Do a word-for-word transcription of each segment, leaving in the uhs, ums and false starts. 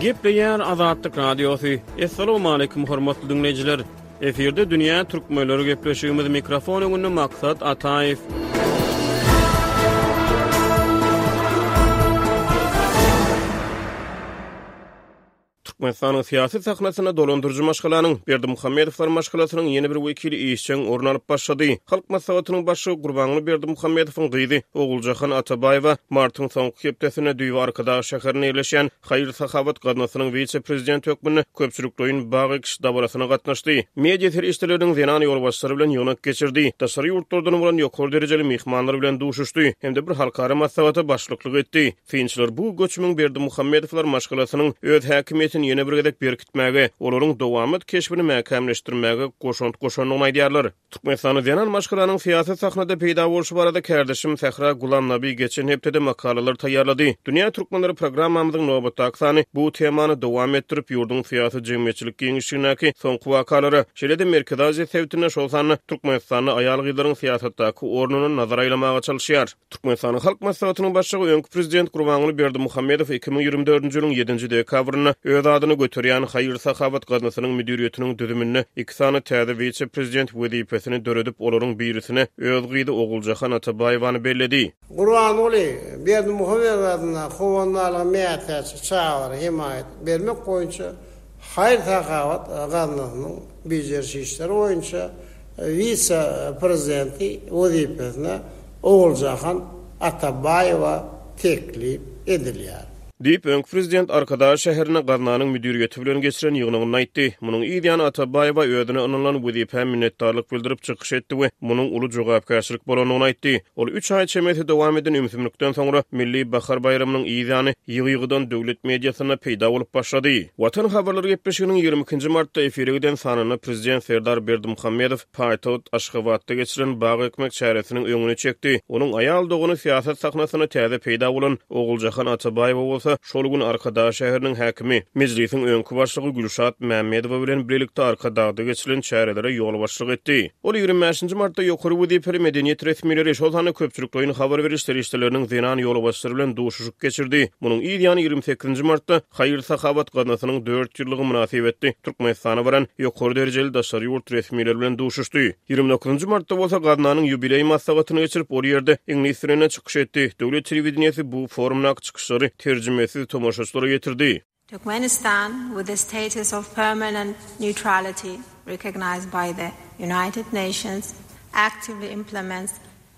Gepleýär Azatlyk Radiosu. Assalamu alaykum hormatly dinleyijiler. Eferde dünýä türkmenleri gepleşigimiz mikrofon öňünde maksat Ataýew. Türkmenistanyň syýasy sahnasyna dolandyrjy maşgalanyň Berdimuhammedow maşgalasynyň ýeni bir wekili işçiň orun alyp başlady. Halk maslahatynyň başçy Gurbanly Berdimuhammedowyň gyzy Oguljahan Atabaýewa martyň soňky hepdesine düýbi arkadaş şäherine ýerleşen Haýyr Sahawat garnasynyň vice-prezident hökmünde köpçülikliň bagy kişi dabarasyna gatnaşdy. Media terişçileriniň zenan ýolbaşçylary bilen ýönek geçirdi. Daşary ýurtlardan bolan ýokary derejeli mehmanlar bilen duşuşdy. Hemde bir halkara maslahata başlyklyk etdi. Finçler bu göçmüň Berdimuhammedow maşgalasynyň öz häkimetini ýene bir gedek berkitmäge, olaryň dowamy keşbini mäkämleşdirmäge goşant goşanyny aýdýarlar. Türkmenistanyň zenan maşgalanyň syýasy sahnada peýda boluşy barada kärdeşim Fehra Gulam Nabi geçen hepdede makalalar taýýarlady. Dünýä türkmenleri programmamyzyň nowbatdaky sany bu temany dowam etdirip ýurdun syýasy jemgyýetçilik giňişinäki soňky wakalary şeýle-de merkezi sebäpine şol sany Türkmenistanyň aýal gyzlaryň syýasatdaky ornuny nazara aýlamaga çalyşýar. Türkmenistanyň halk maslahatynyň başçy öňkü prezident Gurbanly Berdimuhammedow iki bin ýygrimi dördünji ýylyň ýedinji dekabryna öz adyny götürýän Haýyr Sahawat garnasynyň müdiriýetiniň düzümine iki sany täze vice-prezident wezipesini döredip olaryň birisine öz gyzy Oguljahan Atabaýewany belledi. Gurbanly Berdimuhammedow adyna howanlaryň mätäçi çağır himayet bermek boýunça Haýyr Sahawat garnasynyň bejerişi işleri boýunça vice-prezidenti wezipesine Oguljahan Atabaýewa teklip edilýär. Diýip öňkü prezident arkadaş şäherine garnanyň müdiriýeti bilen geçiren ýygnyny aýtdy. Munyň ýa-da Atabaýewa özüne anylan wezipe minnetdarlyk bildirip çykyş etdi we munyň uly jogapkärçilik bolanyny aýtdy. Ol üç aý çemeti dowam eden ümsümlikden soňra Milli Bahar Bayramynyň ýygyny ýygydan döwlet mediasyna peýda bolup başlady. Watan habarlary gepleşiginiň ýigirmi ikinji martda efire giden sanyny prezident Serdar Berdimuhammedow Paýtagat Aşgabatda geçiren bagy ekmek çäresiniň öňüne çekdi. Onuň aýal doguny syýasat sahnasyna täze peýda bolan Oguljahan Atabaýewa şol gün Arkadaş şäheriniň häkimi mejlisiň öňkü başlygy Gülşat Mämmedowa bilen birlikde Arkadaşda geçilen çärelere ýol başlyk etdi. Ol ýygrimi beşinji martda ýokary wezipeli medeniýet resmileri şol sany köpçülikliň habar berişleri işleriniň zenan ýol başlygy bilen duşuşyk geçirdi. Munyň ýa-da ýygrimi sekizinji martda Haýyr Sahawat garnasynyň dört ýyllygy münasibetli Türkmenistana baran ýokary derejeli daşary ýurt resmileri bilen duşuşdy. ýygrimi dokuzunji martda bolsa garnanyň ýubiley maslahatyny geçirip ol ýerde ingliz dilinde çykyş etdi. Döwlet telewizionyasy bu forumnaky çykyşlary terjime tomoşaçlara getirdi. Turkmenistan, with the status of permanent neutrality recognized by the United Nations, actively implements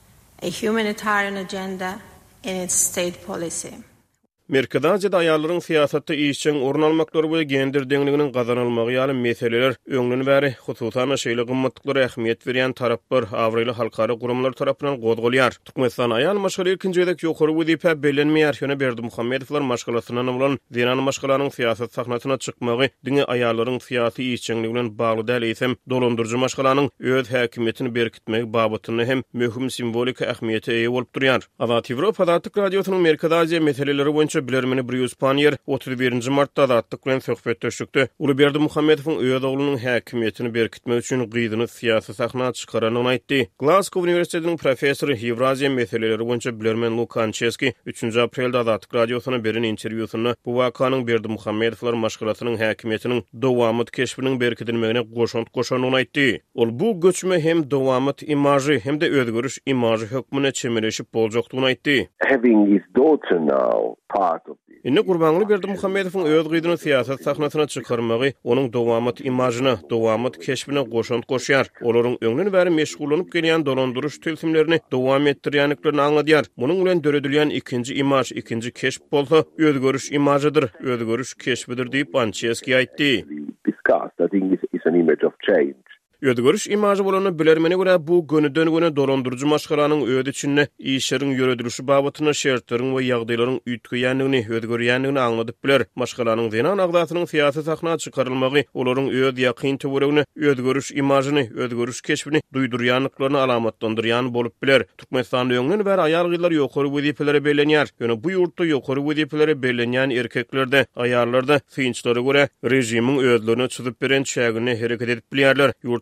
a humanitarian agenda in its state policy. Merkezi Asyada aýallaryň syýasatda işçiň orun almaklary we gender deňliginiň gazanylmagy ýaly meseleler öňüne bäri hususan şeýle gymmatlyklary ähmiýet berýän taraplar awraly halkara gurumlar tarapyndan gozgolýar. Türkmenistan aýal maşgala ikinji edek ýokary wezipe belenmeýär. Ýöne Berdimuhammedow maşgalasynyň bolan zenan maşgalanyň syýasat sahnasyna çykmagy diňe aýallaryň syýasy işçiňligi bilen bagly däl eýsem dolandyrjy maşgalanyň öz häkimetini berkitmek babatyny hem möhüm simbolik ähmiýete eýe bolup durýar. Azat Ýewropa Azatlyk Radiosynyň Merkezi Asia meseleleri boýunça bilermeni Bruce Panier otuz birinji martda Azatlyk bilen söhbetleşikde. Uly Berdimuhammedowyň öz oglunyň häkimetini berkitmek üçin gyzyny syýasy sahnaga çykaranyny aýtdy. Glasgow Uniwersitetiniň professory Ewrazia meseleleri boýunça bilermen Lukancheski üçünji aprelde Azatlyk Radiosyna beren interwýusynda bu wakanyň Berdimuhammedow maşgalasynyň häkimetiniň dowamyt keşbiniň berkitilmegine goşant goşanyny aýtdy. Ol bu göçme hem dowamyt imajy hem de özgörüş imajy hökmüne çemereşip boljakdygyny aýtdy. Having his daughter now part of the Inne Gurbanly Berdimuhammedowyň öz gyzyny syýasat sahnasyna çykarmagy onuň dowamyt imajyny, dowamyt keşbine goşant goşýar. Olaryň öňüne bäri meşgulunyp gelýän dolandyryş tülsimlerini dowam etdirýänliklerini aňladýar. Munyň bilen döredilýän ikinji imaj, ikinji keşp bolsa özgörüş imajydyr, özgörüş keşbidir diýip Ancheski aýtdy. discussed. I think it's, it's an image of change. Ödgörüş imajy bolany bilermene görä bu gönüden göne dolandyrjy maşgalanyň öýdi içinde işleriň ýöredilişi babatyna şertlerin we ýagdaýlaryň üýtgeýänligini, ödgörýänligini aňladyp biler. Maşgalanyň zenan agdatynyň syýasy sahnaga çykarylmagy olaryň öýd ýaqyn töweregini, ödgörüş imajyny, ödgörüş keşbini duýdurýanlyklaryny alamatlandyrýan bolup biler. Türkmenistan öňünden bäri aýal gyzlar ýokary wezipelere bellenýär. Ýöne bu ýurtda ýokary wezipelere bellenýän erkeklerde, aýallarda synçlara görä rejimiň öýdlerini çyzyp beren çägini hereket edip bilýärler. Ýurt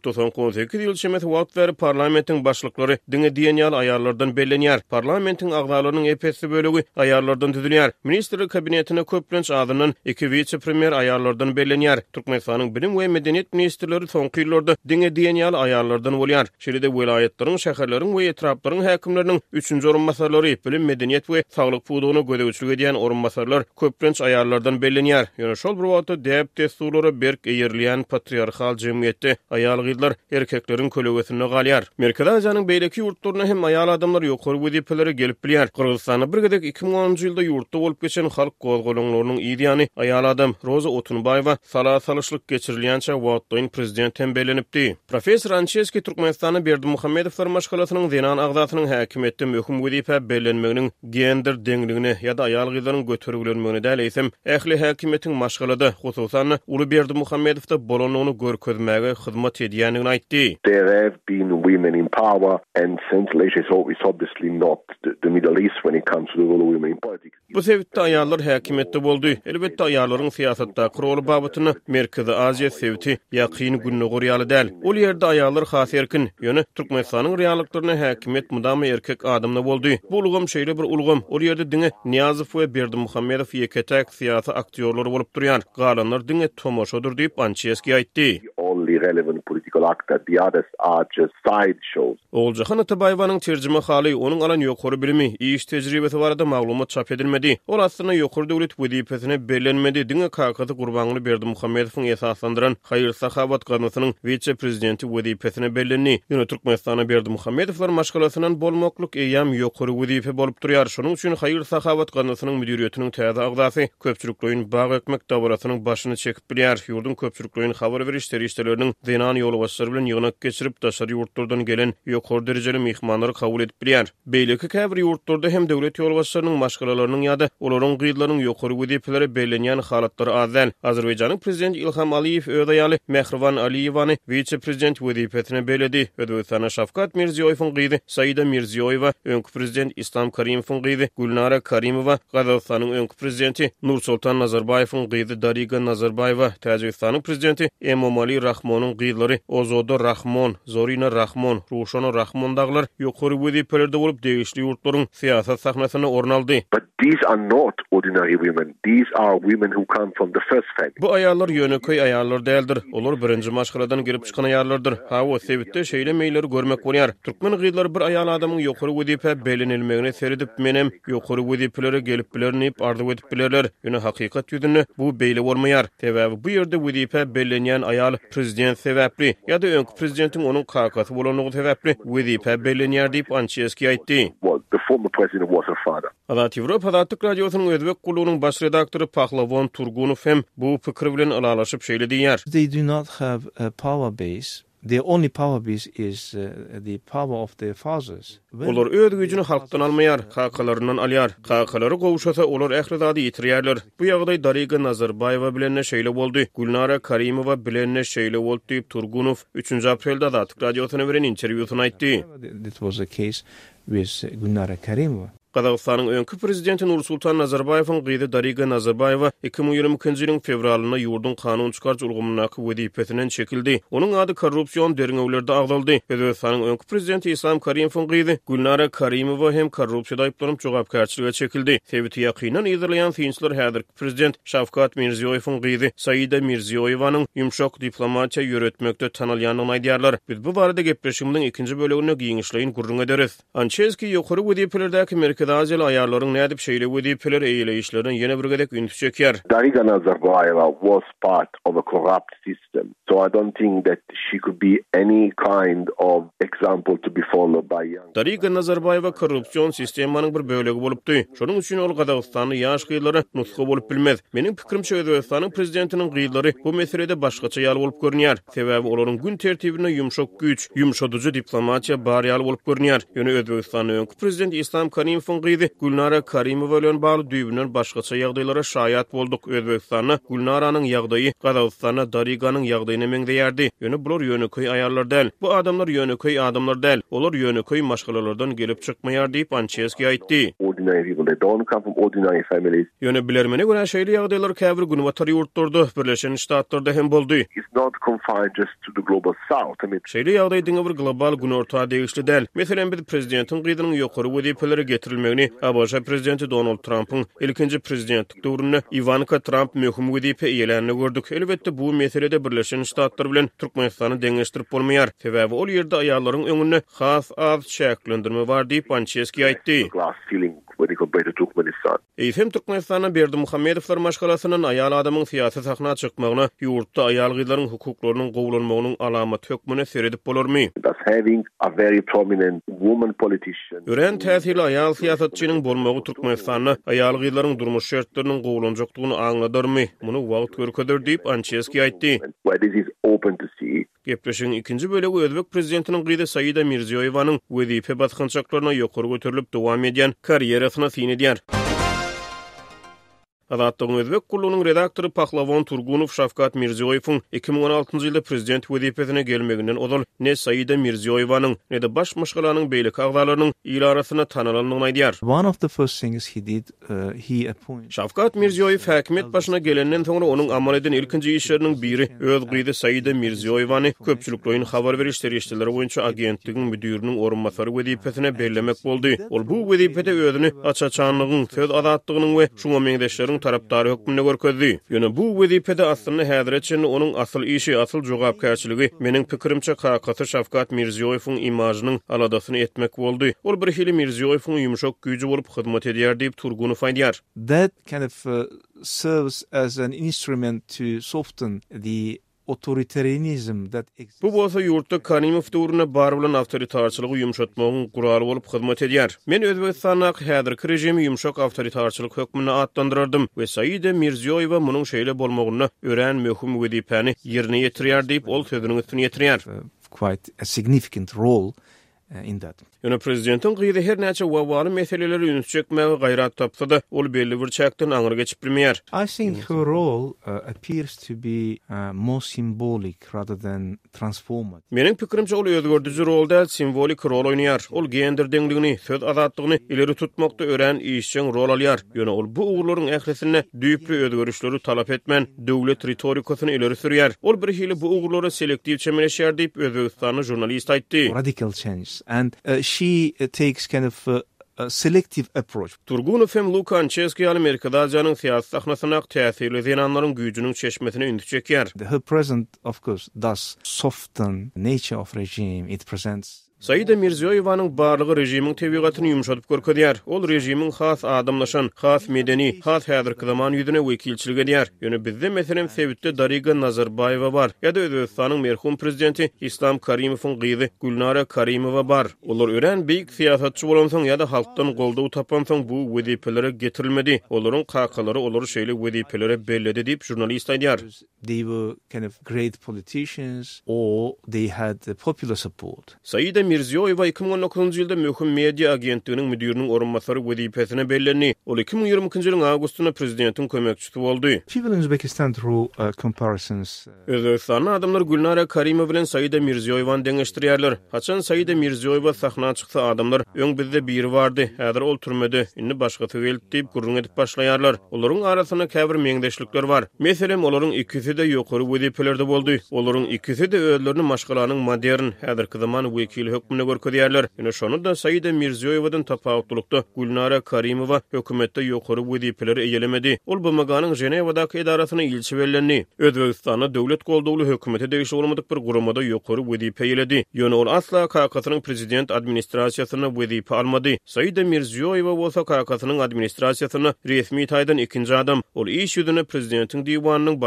doksan sekiz ýyl çemet wagt bäri parlamentiň başlyklary diňe diýen ýaly aýarlardan bellenýär. Parlamentiň agdalarynyň epesli bölegi aýarlardan düzülýär. Ministrlik kabinetine köplenç adynyň iki vice-premier aýarlardan bellenýär. Türkmenistanyň bilim we medeniýet ministrleri soňky ýyllarda diňe diýen ýaly aýarlardan bolýar. Şeýle welaýetlaryň, şäherleriň we etraplaryň häkimleriniň üçünji orunmasarlary, bilim medeniýet we saglyk pudugyny gödäwçilik edýän orunmasarlar köplenç aýarlardan bellenýär. Ýöne şol bir wagtda däp desturlary berk eýerleýän patriarhal jemgyýetde aýal gyzlar erkekleriň kölegesine galýar. Merkez Aziýanyň beýleki ýurtlaryna hem aýal adamlar ýokary wezipeleri gelip bilýär. Kyrgyzstanda bir gedek iki ming onunçy ýylda ýurtda bolup geçen halk gozgolanylarynyň ideýany aýal adam Roza Otunbaýewa sala salışlyk geçirilýänçe wagtdaýyn prezident hem bellenipdi. Professor Ançeski Türkmenistanyň Berdimuhammedow maşgalatynyň zenan agdatynyň häkimetde möhüm wezipe bellenmeginiň gender deňligini ýa-da aýal gyzlaryň götürülenmegini däleýsem, ähli häkimetiň maşgalada hususan Uly Berdimuhammedowda bolanyny görkezmäge hyzmat edýänini aýtdy. There have been women in power, and Central Asia is obviously not the, the Middle East when it comes to the role of women in politics. Bu sebäpde aýallar häkimetde boldy. Elbetde aýallaryň siýasatda roly babatyny Merkezi Aziýa sebäti ýakyn günne gorýaly däl. Ol ýerde aýallar has erkin. Ýöne Türkmenistanyň reallyklaryna häkimet mudamy erkek adamna boldy. Bu ulgam şeýle bir ulgam. Ol ýerde diňe Niýazow we Berdimuhammedow ýeketek siýasat aktýorlary bolup durýar. Galanlar diňe tomoşadyr diýip Ançeski aýtdy. Only relevant political actor, the others are just side shows. Oljahan Atabaýewaň terjime haly onuň alan ýokary bilimi, iş tejribesi barada maglumat çap edilmedi. Ol aslynda ýokary döwlet wezipesine bellenmedi. Diňe kakaty gurbanyny Berdimuhammedowyň esaslandyran Haýyr Sahabat ganatynyň vice-prezidenti wezipesine bellenni. Ýöne Türkmenistana Berdimuhammedowlar maşgalatynyň bolmakluk eýam ýokary wezipe bolup durýar. Şonuň üçin Haýyr Sahabat ganatynyň müdiriýetiniň täze agdasy köpçülikliň bag ekmek dawlatynyň başyny çekip bilýär. Ýurdun köpçülikliň habar berişleri işleriniň zenan ýoly başlary bilen ýygnak geçirip daşary ýurtlardan gelen ýokary derejeli mehmanlary kabul edip bilýär. Beýleki käbir ýurtlarda hem döwlet ýoly başlarynyň maşgalalarynyň ýa-da olaryň gyzlarynyň ýokary wezipeleri bellenýän halatlary azal. Azerbaýjanyň prezidenti Ilham Aliýew öz aýaly Mehriban Aliýewany vice-prezident wezipesine belledi. Özbekistana Şafkat Mirziýoýewiň gyzy Saida Mirziýoýewa, öňkü prezident Islam Karimowyň gyzy Gulnara Karimowa, Gazagystanyň öňkü prezidenti Nursultan Nazarbayewiň gyzy Dariga Nazarbayewa, Täjikistanyň prezidenti Emomali Rahmonyň gyzlary Ozoda Rahmon, Zorina Rahmon, Ruşana Rahmon daglar ýokary wezipelerde bolup degişli ýurtlaryň siýasat sahnasyna orun aldy. But these are not ordinary women. These are women who come from the first family. Bu aýallar ýöneköy aýallar däldir. Olar birinji maşgaladan girip çykan aýallardyr. Ha o sebäpde şeýle meýleri görmek bolýar. Türkmen gyzlary bir aýal adamyň ýokary wezipe bellenilmegine seredip menem ýokary wezipelere gelip bilerniip arzuw edip bilerler. Ýöne hakykat ýüzünde bu beýle bolmaýar. Sebäbi bu ýerde wezipe bellenýän aýal prezident sebäpli ýa-da öňkü prezidentiň onuň kakaty bolanyny sebäpli wezipe bellenýär diýip Ançeski aýtdy. Well, the former president was her father. Adat Ýewropa Adatlyk radiosynyň özbek gulunyň baş redaktory Pahlavon Turgunow hem bu pikir bilen alalaşyp şeýle diýär. They do not have a power base. The only power base is uh, the power of their fathers. Olar öz güýjüni halkdan almaýar, kakalaryndan alýar. Kakalary gowuşasa olar ähli ýitirýärler. Bu ýagdaý Dariga Nazarbayewa bilen şeýle boldy. Gulnara Karimowa bilen şeýle boldy diýip Turgunow üçünji aprelde Adatlyk radiosyna beren interwýusyny aýtdy. That was the case with Gulnara Karimova. Gazagystanyň öňkü prezidenti Nursultan Nazarbayewiň gyzy Dariga Nazarbayewa iki ming ýygrimiňki ýylyň fevralyna ýurdun kanun çykarjy ulgamynyň wezipesinden çekildi. Onuň ady korrupsiýon derňewlerde agdaldy. Özbekistanyň öňkü prezidenti Islam Karimowyň gyzy Gulnara Karimowa hem korrupsiýada aýplanyp jogapkärçilige çekildi. Sebäti ýakynan ýyzylýan fiňçiler häzirki prezident Şafkat Mirziýoýewiň gyzy Saida Mirziýoýewanyň ýumşak diplomatiýa ýöretmekde tanalýanyny aýdýarlar. Biz bu barada gepleşigimiň ikinji bölegine giňişleýin gurrun ederis. Ançeski ýokary wezipelerdäki Merkezi Aziýa aýarlaryň nädip şeýle wezipeler eýleýişleriň ýene bir gedek ünlü çekýär. Dariga Nazarbayewa was part of a corrupt system. So I don't think that she could be any kind of example to be followed by young. Dariga Nazarbayewa korrupsiýon sistemanyň bir bölegi bolupdy. Şonuň üçin ol Gazagystanyň ýaş gyzlary nutky bolup bilmez. Meniň pikirimçe Özbekistanyň prezidentiniň gyzlary bu meselede başgaça ýaly bolup görünýär. Sebäbi olaryň gün tertibine ýumşak güç, ýumşadyjy diplomatiýa bar ýaly bolup görünýär. Ýöne Özbekistanyň öňkü prezidenti Islam Karimowyň Muhammedowyň gyzy Gülnara Karimowa bilen bagly düýbünden başgaça ýagdaýlara şaýat bolduk. Özbekistana Gülnaranyň ýagdaýy Gazagystana Dariganyň ýagdaýyna meňdeýärdi. Ýöne bular ýöneköý aýallar däl. Bu adamlar ýöneköý adamlar däl. Olar ýöneköý maşgalalardan gelip çykmaýar diýip Ancheski aýtdy. Ordinary people, they don't come from ordinary families. Ýöne bilermene görä şeýle ýagdaýlar käbir günwatar ýurtlarda, Birleşen Ştatlarda hem boldy. It's not confined just to the global south. I mean, şeýle ýagdaý diňe bir global günorta degişli däl. Meselem biz prezidentiň gyzynyň ýokary wezipeleri getirilmegini, Abaşa prezidenti Donald Trump'yň ilkinji prezidentlik döwründe Ivanka Trump möhüm wezipe eýelerini gördük. Elbetde bu meselede Birleşen Ştatlar bilen Türkmenistany deňeşdirip bolmaýar. Sebäbi ol ýerde aýallaryň öňünde has az şäklendirme bar diýip Ancheski aýtdy. glass ceiling when it compared to Turkmenistan. Eýfem Türkmenistana Berdimuhamedowlar maşgalasynyň aýal adamyň syýasy sahna çykmagyna, ýurtda aýal gyzlaryň hukuklarynyň gowulanmagynyň alamaty hökmüne seredip bolarmy? That's having a very prominent woman politician. Ören täsirli aýal syýasatçynyň bolmagy Türkmenistana aýal gyzlaryň durmuş şertleriniň gowulanjakdygyny aňladarmy? Muny wagt görkezdir diýip Ancheski aýtdy. Where this is open to see. Gepleşiň ikinji bölegi Özbek prezidentiniň gyzy Saýida Mirziýowanyň wezipe basgynçaklaryna ýokary göterilip dowam edýän karýerasyna syn edýär. Azatlygyň Özbek gulunyň redaktory Pahlavon Turgunow Şafkat Mirziýowyň iki ming on altyncı ýylda prezident wezipesine gelmeginden odal ne Saýida Mirziýowanyň ne de baş maşgalanyň beýlik agzalarynyň ýyl arasyna tanalanlygyny aýdýar. One of the first things he did, uh, he appointed. Şafkat Mirziýow häkimet başyna gelenden soňra onuň amal eden ilkinji işleriniň biri öz gyzy Saýida Mirziýowany köpçülikliň habar berişleri işleri boýunça agentligiň müdiriniň orunmasary wezipesine bellemek boldy. Ol bu wezipede özüni açaçanlygyň, söz azatlygynyň we şuňa meňdeşleriň tarapdary hökmüne görkezdi. Ýöne bu wezipede aslynda häzirçe onuň asyl işi, asyl jogapkärçiligi meniň pikirimçe kakaty Şafkat Mirziýowyň imajynyň aladasyny etmek boldy. Ol bir hili Mirziýowyň ýumşak güýji bolup hyzmat edýär diýip Turgunow aýdýar. That kind of uh, serves as an instrument to soften the authoritarianism that exists. Bu bolsa ýurtda Karimow döwrüne bar bilen awtoritarçylygy ýumşatmagyň guraly bolup hyzmat edýär. Men Özbekistanyň häzirki rejimi ýumşak awtoritarçylyk hökmüne atlandyrardym we Saýida Mirziýowa munyň şeýle bolmagyna ören möhüm wezipeni ýerine ýetirýär diýip ol sözüniň üstüne ýetirýär. Quite a significant role uh, in that. Ýöne prezidentiň gyzy her näçe wawaly meseleleri ünüp çekmäge gaýrat tapsa-da, ol belli bir çäkden aňyr geçip bilmeýär. I think her role uh, appears to be uh, more symbolic rather than transformative. Meniň pikirimçe ol özgörtüji rolda simbolik rol oýnaýar. Ol gender deňligini, söz azatlygyny ileri tutmakda ören işçiň rol alýar. Ýöne ol bu ugurlaryň ählisine düýpli özgörüşleri talap etmän döwlet retorikasyny ileri sürýär. Ol bir hili bu ugurlary selektiw çemeleşýär diýip Özbekistanyň jurnalist aýtdy. Radical change, and uh, she uh, takes kind of uh, a selective approach. Turgunow hem Luka Ancheski Amerikada Azyanyň syýasy sahnasyna täsirli zenanlaryň güýjüniň çeşmesine ündü çekýär. Her presence, of course, does soften nature of regime. It presents Saýida Mirziýowanyň barlygy rejimiň tebigatyny ýumşatyp görkezýär. Ol rejimiň has adamlaşan, has medeni, has häzirki zaman ýüzüne wekilçilik edýär. Ýöne bizde meselem Sebitde Dariga Nazarbayewa bar, ýa-da Özbekistanyň merhum prezidenti Islom Karimowyň gyzy Gülnara Karimowa bar. Olar ören beýik syýasatçy bolan soň ýa-da halkdan goldaw tapan soň bu wezipelere getirilmedi. Olaryň kakalary olary şeýle wezipelere belledi diýip jurnalist aýdýar. they were kind of great politicians or they had uh, popular support. Saýida Mirziýowa iki ming on dokuzunçy ýylda möhüm media agentliginiň müdiriniň orunmasary wezipesine bellendi. Ol iki ming ýygrymyňky ýylyň awgustynda prezidentiň kömekçisi boldy. People in Uzbekistan drew uh, comparisons. Uh, Özbekistanyň adamlar Gülnara Karimowa bilen Saýida Mirziýowany deňeşdirýärler. Haçan Saýida Mirziýowa sahna çyksa adamlar öň bizde biri bardy, häzir ol türmede, indi başgasy gelip diýip gurrun edip başlaýarlar. Olaryň arasyna käbir meňdeşlikler bar. Meselem olaryň ikisi de ýokary wezipelerde boldy. Olaryň ikisi de özlerini maşgalanyň modern, häzirki zaman wekili hökmüne görkezýärler. Ýöne şonu da Saýida Mirziýowadan tapawutlukda Gülnara Karimowa hökümetde ýokary wezipeleri eýelemedi. Ol bu maganyň Jenewadaky edarasyna ilçi bellendi. Özbekistanda döwlet goldawly hökümete degişli bolmadyk bir gurumada ýokary wezipe eýeledi. Ýöne ol asla K K S'nyň prezident administrasiýasyna wezipe almady. Saýida Mirziýowa bolsa K K S'nyň administrasiýasyna resmi taýdan ikinji adam. Ol iş ýüzüne prezidentiň diwanynyň başlygydyr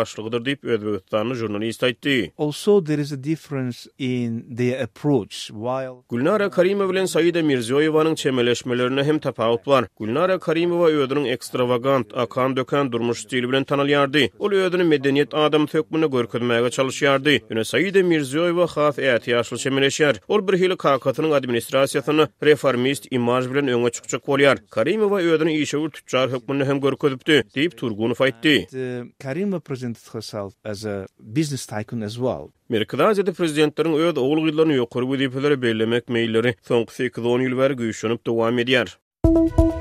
diýip Özbegistanly jurnalist aýtdy. Also, there is a difference in their approach. While Gulnara Karimova bilen Saida Mirziyoyewanyň çemeleşmelerine hem tapawut bar. Gulnara Karimova özüniň ekstravagant, akan döken durmuş stili bilen tanalýardy. Ol özüni medeniýet adamy tökmüne görkezmäge çalışýardy. Ýöne Saida Mirziyoyewa has ätiýaşly çemeleşýär. Ol bir hili K K T'nyň administrasiýasyny reformist imaj bilen öňe çykjak bolýar. Karimova özüni işewür tüccar hökmüne hem görkezipdi, diýip Turgunov aýtdy. uh, Karima presented herself as a business tycoon as well. Merkezde prezidentleriň öz ogulgylaryny ýokary wezipelere bellemek meýilleri soňky sekiz on ýyl bäri güýçlenip dowam edýär.